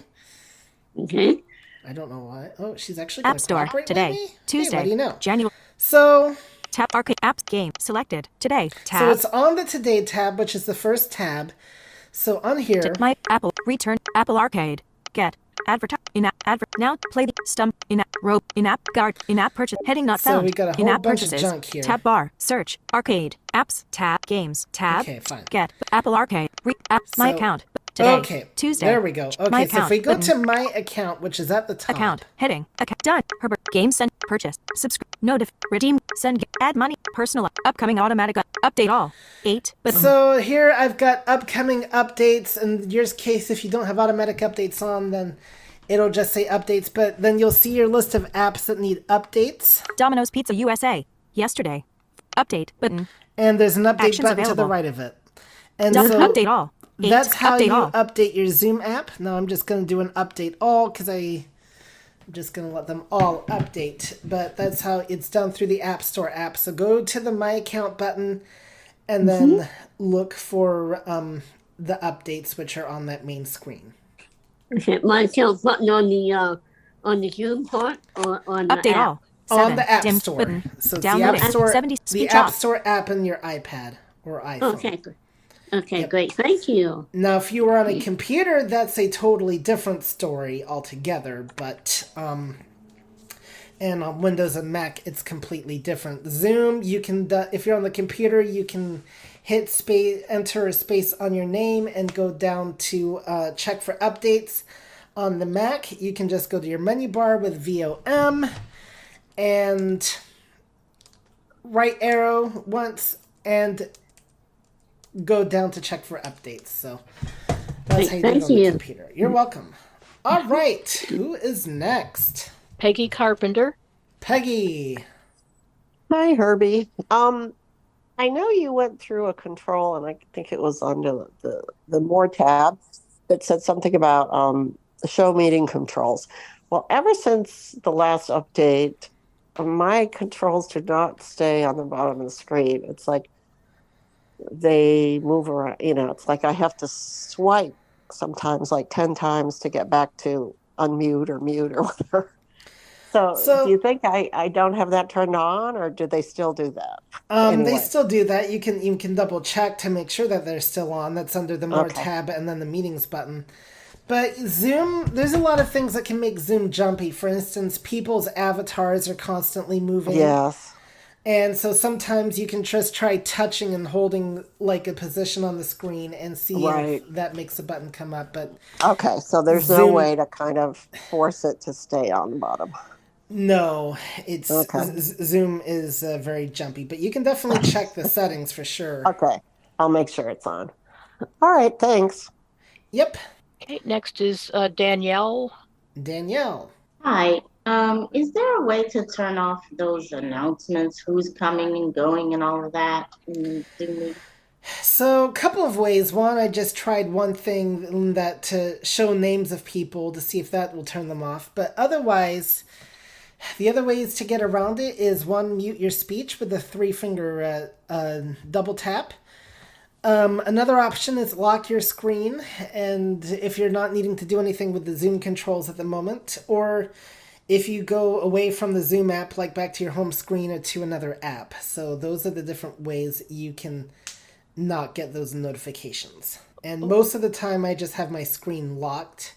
Okay. I don't know why. Oh, she's actually App going to Store cooperate today. with me? Tuesday. Hey, what do you know? January. So... Tap arcade apps game selected today. Tab. So it's on the Today tab, which is the first tab. So on here, To my Apple return Apple Arcade get advertise in app adver now play the stump in app rope in app guard in app purchase heading not So found we got a in whole app bunch of purchases junk here. tab bar search arcade apps tab games tab Okay, fine. get Apple Arcade re app my So- account today okay, Tuesday there we go. Okay, my so account if we go button. to my account, which is at the top, account heading account done Herbert game send purchase subscribe notif redeem send add money personal upcoming automatic up, update all eight button. So here I've got upcoming updates. In your case, if you don't have automatic updates on, then it'll just say updates. But then you'll see your list of apps that need updates. Domino's Pizza U S A yesterday update button And there's an update Actions button to the available. right of it. And Dom- so update all eight that's how update you all update your Zoom app. Now I'm just going to do an update all because I... I'm just going to let them all update. But that's how it's done through the App Store app. So go to the My Account button and then Mm-hmm. look for um, the updates which are on that main screen. Okay, my account button on the uh, on the Zoom part or on the update app? all On Seven. the App Dim Store. button. So it's the Download App Store, seventy the speech App off. Store app on your iPad or iPhone. Okay, good. Okay, great. Thank you. Now, if you were on a computer, that's a totally different story altogether. But, um, and on Windows and Mac, it's completely different. Zoom, you can, uh, if you're on the computer, you can hit space, enter a space on your name and go down to uh, check for updates. On the Mac, you can just go to your menu bar with V O M and right arrow once and go down to check for updates. So that's how you do it Thank on the you. computer. You're welcome. All right, who is next? Peggy Carpenter. Peggy. Hi, Herbie. Um, I know you went through a control, and I think it was under the the more tab that said something about um the show meeting controls. Well, ever since the last update, my controls do not stay on the bottom of the screen. It's like they move around. You know, it's like I have to swipe sometimes like ten times to get back to unmute or mute or whatever. So, So- do you think I, I don't have that turned on, or do they still do that? Um, they Anyway. still do that. You can you can double check to make sure that they're still on. That's under the more Okay. tab and then the meetings button. But Zoom, there's a lot of things that can make Zoom jumpy. For instance, people's avatars are constantly moving. Yes. And so sometimes you can just try touching and holding like a position on the screen and see Right. if that makes a button come up. But Okay, so there's no Zoom- way to kind of force it to stay on the bottom. no, it's Okay. Z- Zoom is uh, very jumpy. But you can definitely check the settings for sure. Okay, I'll make sure it's on. All right, thanks. Yep, Okay, next is uh, Danielle. Danielle. Hi. Um, is there a way to turn off those announcements, who's coming and going and all of that? in Zoom meeting? So, a couple of ways. One, I just tried one thing that to show names of people to see if that will turn them off. But otherwise, the other ways to get around it is one, mute your speech with a three finger uh, uh, double tap. Um, another option is lock your screen, and if you're not needing to do anything with the Zoom controls at the moment, or if you go away from the Zoom app, like back to your home screen or to another app. So those are the different ways you can not get those notifications. And most of the time I just have my screen locked,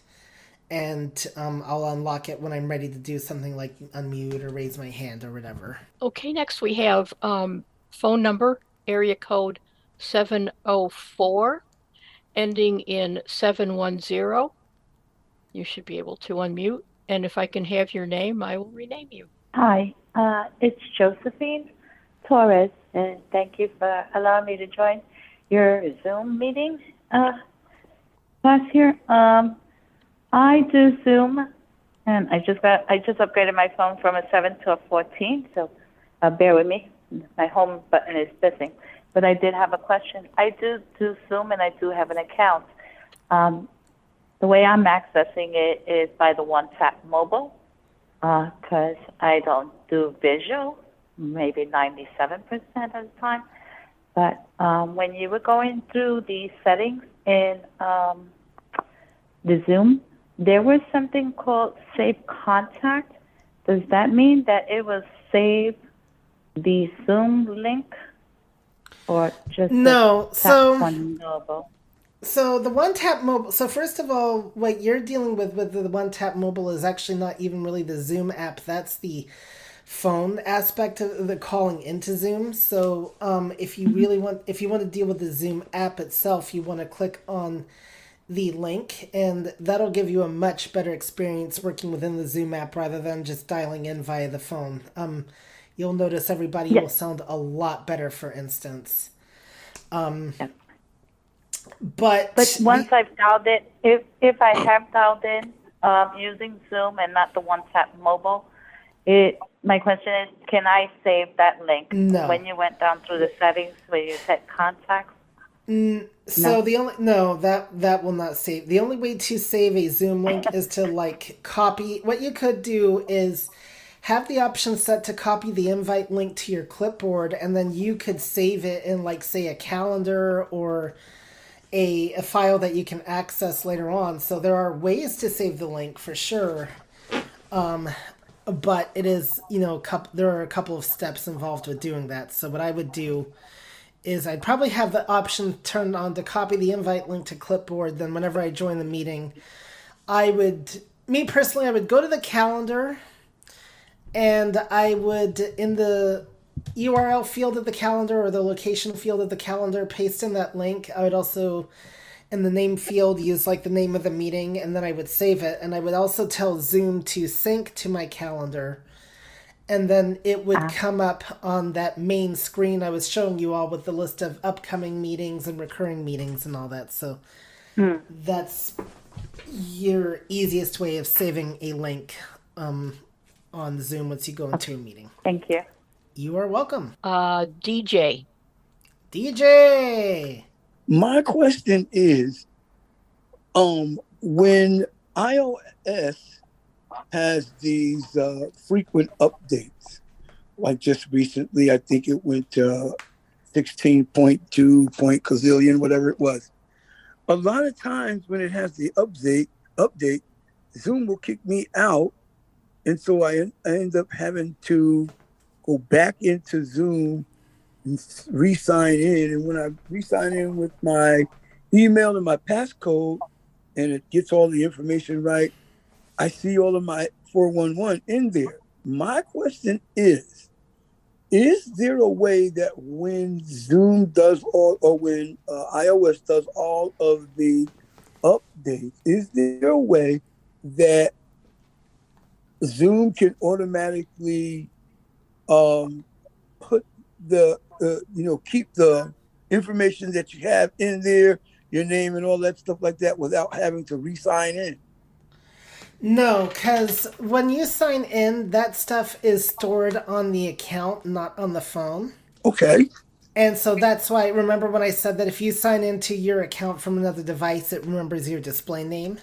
and um, I'll unlock it when I'm ready to do something like unmute or raise my hand or whatever. Okay, next we have um, phone number, area code seven oh four, ending in seven one zero. You should be able to unmute. And if I can have your name, I will rename you. Hi, uh, it's Josephine Torres, and thank you for allowing me to join your Zoom meeting uh, class here. Um, I do Zoom And I just got I just upgraded my phone from a seven to a fourteen, so uh, bear with me. My home button is missing. But I did have a question. I do do Zoom and I do have an account. Um, the way I'm accessing it is by the One Tap Mobile because uh, I don't do visual, maybe ninety-seven percent of the time. But um, when you were going through the settings in um, the Zoom, there was something called Save Contact. Does that mean that it will save the Zoom link or just no? The so One Mobile? So the One Tap Mobile. So first of all, what you're dealing with with the One Tap Mobile is actually not even really the Zoom app. That's the phone aspect of the calling into Zoom. So um, if you really want, if you want to deal with the Zoom app itself, you want to click on the link, and that'll give you a much better experience working within the Zoom app rather than just dialing in via the phone. Um, you'll notice everybody yes. will sound a lot better, for instance. Um, yes. But but once the, I've dialed in, if if I have dialed in um, using Zoom and not the One Tap Mobile, it my question is, can I save that link? No. When you went down through the settings where you set contacts? Mm, so no. the only no that that will not save. The only way to save a Zoom link is to like copy. What you could do is have the option set to copy the invite link to your clipboard, and then you could save it in like say a calendar or a a file that you can access later on. So there are ways to save the link for sure. Um, but it is you know couple, there are a couple of steps involved with doing that. So what I would do is I'd probably have the option turned on to copy the invite link to clipboard. Then whenever I join the meeting, I would, me personally, I would go to the calendar and I would, in the U R L field of the calendar or the location field of the calendar, paste in that link. I would also, in the name field, use like the name of the meeting, and then I would save it. And I would also tell Zoom to sync to my calendar. And then it would come up on that main screen I was showing you all with the list of upcoming meetings and recurring meetings and all that. So hmm. that's your easiest way of saving a link um, on Zoom once you go into a meeting. Thank you. You are welcome. Uh, D J. D J! My question is, um, when iOS has these uh, frequent updates. Like just recently, I think it went to sixteen point two point gazillion, whatever it was. A lot of times when it has the update, update, Zoom will kick me out. And so I, I end up having to go back into Zoom and re-sign in. And when I re-sign in with my email and my passcode, and it gets all the information right, I see all of my four one one in there. My question is, is there a way that when Zoom does all, or when uh, iOS does all of the updates, is there a way that Zoom can automatically um, put the, uh, you know, keep the information that you have in there, your name and all that stuff like that without having to re-sign in? No, because when you sign in, that stuff is stored on the account, not on the phone. Okay. And so that's why, remember when I said that if you sign into your account from another device, it remembers your display name?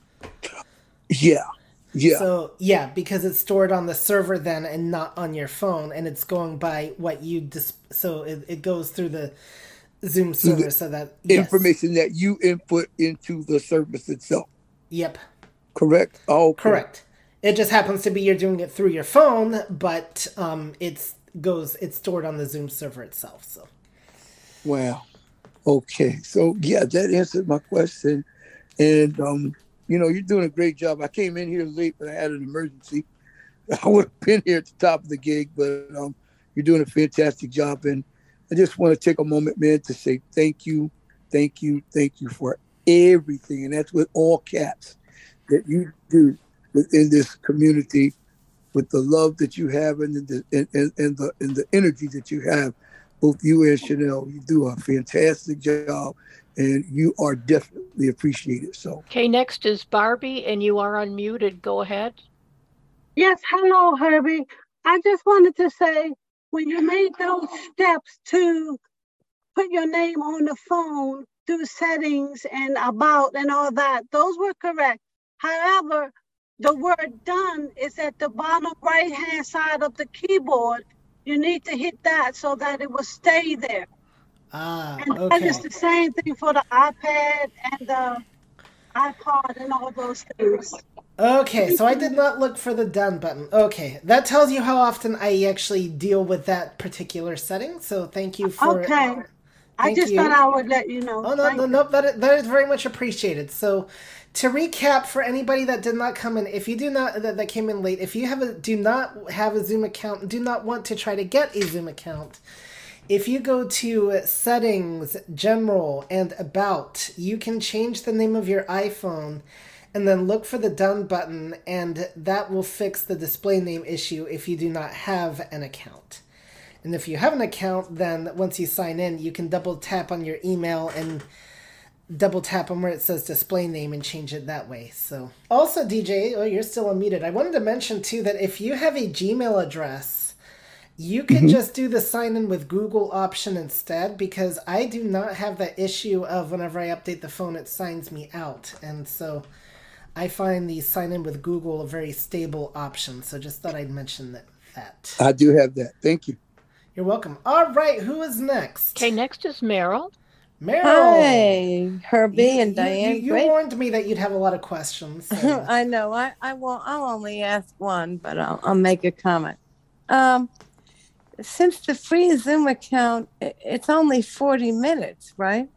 Yeah. Yeah. So, yeah, because it's stored on the server then and not on your phone, and it's going by what you... Dis- so it, it goes through the Zoom server the so that... Yes. Information that you input into the service itself. Yep. Correct. Oh, okay. Correct. It just happens to be you're doing it through your phone, but um, it's goes it's stored on the Zoom server itself. So. Wow. Okay. So yeah, that answered my question, and um, you know, you're doing a great job. I came in here late, but I had an emergency. I would have been here at the top of the gig, but um, you're doing a fantastic job, and I just want to take a moment, man, to say thank you, thank you, thank you for everything, and that's with all caps, that you do within this community, with the love that you have and the and, and, and the and the energy that you have, both you and Chanel. You do a fantastic job, and you are definitely appreciated. So okay, next is Barbie, and you are unmuted. Go ahead. Yes, hello, Herbie. I just wanted to say, when you made those steps to put your name on the phone through settings and about and all that, those were correct. However, the word done is at the bottom right hand side of the keyboard. You need to hit that so that it will stay there. Ah, And okay. that is the same thing for the iPad and the iPod and all those things. Okay, so I did not look for the done button. Okay, that tells you how often I actually deal with that particular setting. So thank you for Okay. it. I Thank just you. thought I would let you know. Oh no, Thank no, you. no! That is, that is very much appreciated. So, to recap for anybody that did not come in, if you do not that, that came in late, if you have a do not have a Zoom account, do not want to try to get a Zoom account, if you go to Settings, General, and About, you can change the name of your iPhone, and then look for the Done button, and that will fix the display name issue if you do not have an account. And if you have an account, then once you sign in, you can double tap on your email and double tap on where it says display name and change it that way. So, also, D J, oh, you're still unmuted. I wanted to mention too that if you have a Gmail address, you could Mhm. just do the sign in with Google option instead, because I do not have that issue of whenever I update the phone, it signs me out. And so I find the sign in with Google a very stable option. So just thought I'd mention that. that. I do have that. Thank you. You're welcome. All right, who is next? Okay, next is Meryl. Meryl. Hi, Herbie You- and you- Diane. You, you Great. warned me that you'd have a lot of questions. So. I know. I, I will. I'll only ask one, but I'll, I'll make a comment. Um, since the free Zoom account, i- it's only forty minutes, right?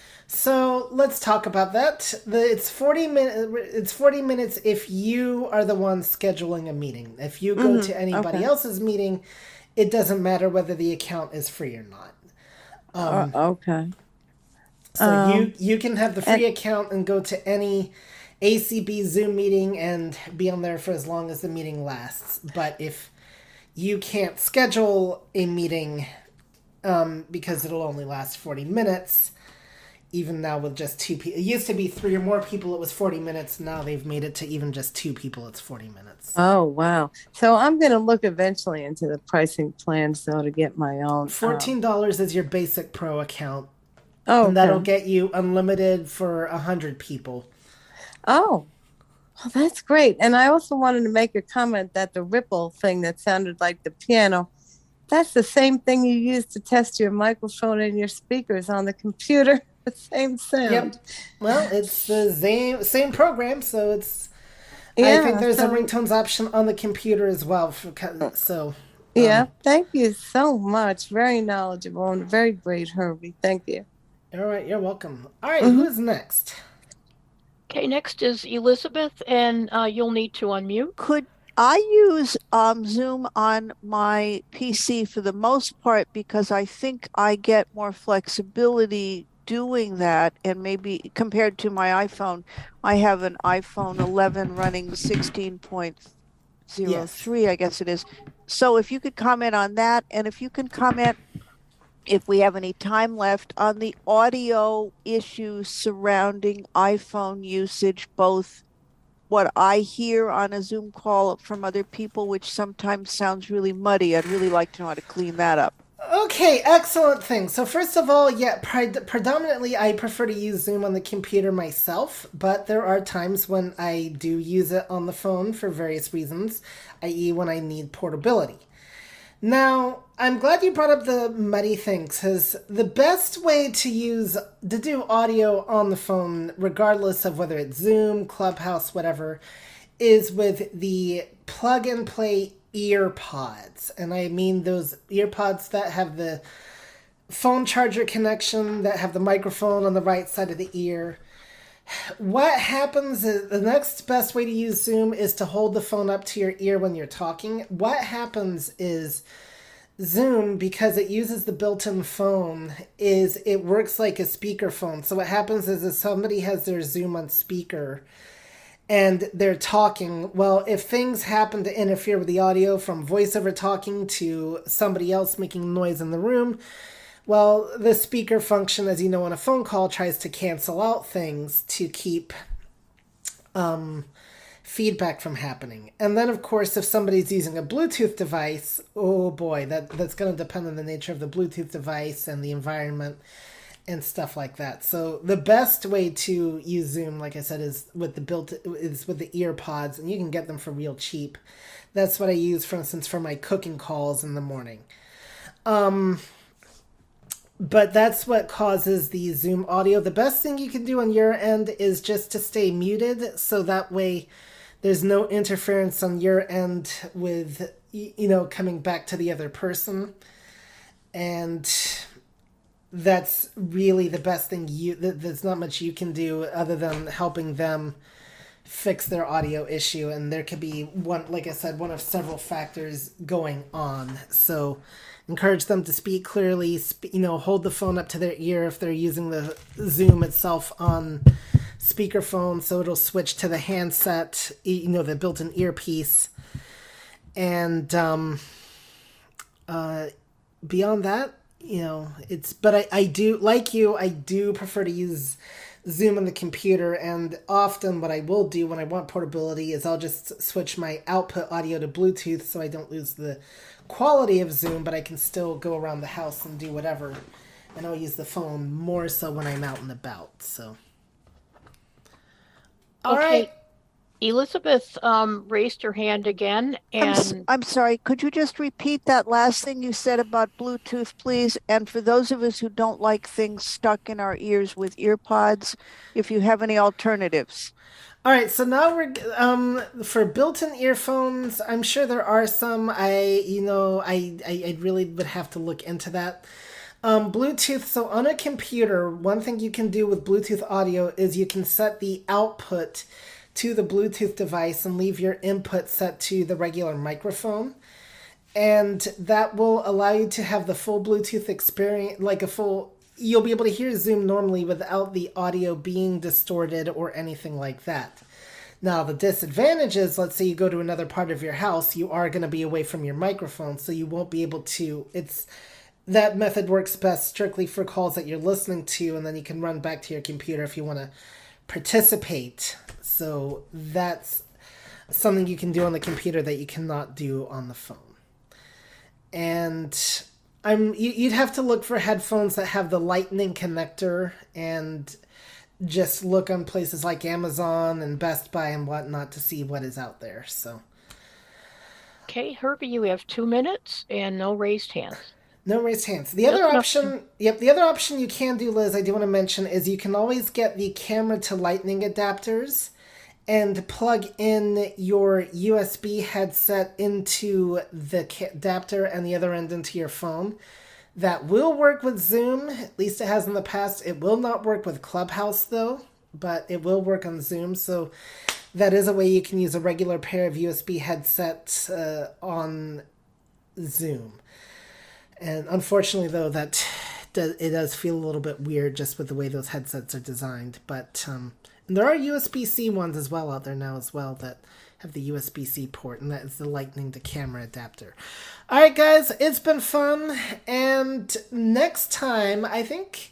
So let's talk about that. The, it's forty minutes. It's forty minutes if you are the one scheduling a meeting. If you go Mhm, to anybody okay. else's meeting, it doesn't matter whether the account is free or not. Um, Uh, okay. So Um, you you can have the free account and go to any A C B Zoom meeting and be on there for as long as the meeting lasts. But if you can't schedule a meeting um, because it'll only last forty minutes, even now with just two people, it used to be three or more people, it was forty minutes. Now they've made it to even just two people, it's forty minutes. Oh, wow. So I'm going to look eventually into the pricing plans, though, to get my own. um, fourteen dollars is your basic pro account. Oh, And that'll okay. get you unlimited for one hundred people. Oh, well, that's great. And I also wanted to make a comment that the ripple thing that sounded like the piano, that's the same thing you use to test your microphone and your speakers on the computer. The same sound. Yep. Well, it's the same same program, so it's. I Yeah, think there's a so- ringtones option on the computer as well. For, co- so. um, Yeah, thank you so much. Very knowledgeable and very great, Herbie. Thank you. All right, you're welcome. All right, Mhm. who is next? Okay, next is Elizabeth, and uh, you'll need to unmute. Could I use um, Zoom on my P C for the most part because I think I get more flexibility doing that, and maybe compared to my iPhone, I have an iPhone eleven running sixteen point oh three, I guess it is. So if you could comment on that, and if you can comment if we have any time left on the audio issues surrounding iPhone usage, both what I hear on a Zoom call from other people, which sometimes sounds really muddy. I'd really like to know how to clean that up. Okay, excellent thing. So first of all, yeah, pre- predominantly I prefer to use Zoom on the computer myself, but there are times when I do use it on the phone for various reasons, that is when I need portability. Now, I'm glad you brought up the muddy thing, because the best way to use, to do audio on the phone, regardless of whether it's Zoom, Clubhouse, whatever, is with the plug-and-play ear pods. And I mean those ear pods that have the phone charger connection, that have the microphone on the right side of the ear. What happens is the next best way to use Zoom is to hold the phone up to your ear when you're talking. What happens is Zoom, because it uses the built-in phone, is it works like a speakerphone. So what happens is if somebody has their Zoom on speaker and they're talking, well, if things happen to interfere with the audio from voiceover talking to somebody else making noise in the room, well, the speaker function, as you know, on a phone call tries to cancel out things to keep um, feedback from happening. And then, of course, if somebody's using a Bluetooth device, oh boy, that that's going to depend on the nature of the Bluetooth device and the environment and stuff like that. So the best way to use Zoom, like I said, is with the built is with the ear pods, and you can get them for real cheap. That's what I use, for instance, for my cooking calls in the morning. Um, but that's what causes the Zoom audio. The best thing you can do on your end is just to stay muted, so that way there's no interference on your end with, you know, coming back to the other person. And that's really the best thing. You there's not much you can do other than helping them fix their audio issue, and there could be one, like I said, one of several factors going on. So encourage them to speak clearly, sp- you know, hold the phone up to their ear if they're using the Zoom itself on speakerphone, so it'll switch to the handset, you know, the built-in earpiece. And um uh beyond that, you know, it's, but I, I do, like you, I do prefer to use Zoom on the computer, and often what I will do when I want portability is I'll just switch my output audio to Bluetooth so I don't lose the quality of Zoom, but I can still go around the house and do whatever. And I'll use the phone more so when I'm out and about, so. All okay. right. Elizabeth um, raised her hand again, I'm, s- and I'm sorry, could you just repeat that last thing you said about Bluetooth, please? And for those of us who don't like things stuck in our ears with ear pods, if you have any alternatives. All right, so now we're um for built-in earphones. I'm sure there are some. I you know I I, I really would have to look into that. Um, Bluetooth. So on a computer, one thing you can do with Bluetooth audio is you can set the output to the Bluetooth device and leave your input set to the regular microphone. And that will allow you to have the full Bluetooth experience, like a full, you'll be able to hear Zoom normally without the audio being distorted or anything like that. Now, the disadvantage is, let's say you go to another part of your house, you are going to be away from your microphone, so you won't be able to, it's, that method works best strictly for calls that you're listening to, and then you can run back to your computer if you want to participate. So that's something you can do on the computer that you cannot do on the phone. And I'm you'd have to look for headphones that have the lightning connector, and just look on places like Amazon and Best Buy and whatnot to see what is out there. So okay, Herbie, you have two minutes and no raised hands. No raised hands. The Yep, other no- option, yep, the other option you can do, Liz, I do want to mention, is you can always get the camera to lightning adapters and plug in your U S B headset into the ca- adapter and the other end into your phone. That will work with Zoom, at least it has in the past. It will not work with Clubhouse, though, but it will work on Zoom, so that is a way you can use a regular pair of U S B headsets uh, on Zoom. And unfortunately, though, that does, it does feel a little bit weird just with the way those headsets are designed. But um, and there are U S B-C ones as well out there now as well that have the U S B-C port, and that is the lightning to camera adapter. All right, guys, it's been fun. And next time, I think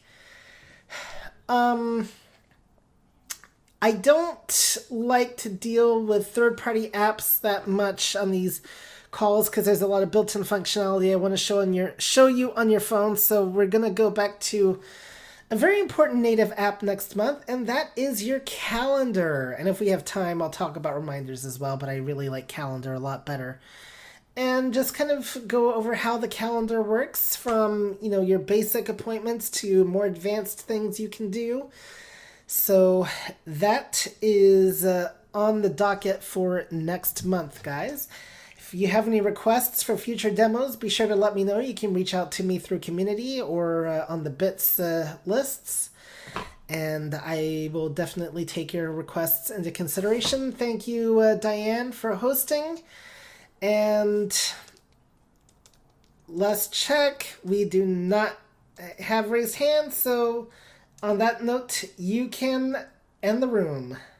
um, I don't like to deal with third-party apps that much on these calls because there's a lot of built-in functionality I want to show on your show you on your phone. So we're gonna go back to a very important native app next month, and that is your calendar. And if we have time, I'll talk about reminders as well, but I really like calendar a lot better. And just kind of go over how the calendar works, from, you know, your basic appointments to more advanced things you can do. So that is uh, on the docket for next month, guys. If you have any requests for future demos, be sure to let me know. You can reach out to me through community or uh, on the bits uh, lists, and I will definitely take your requests into consideration. Thank you, uh, Diane, for hosting. And let's check. We do not have raised hands, so on that note, you can end the room.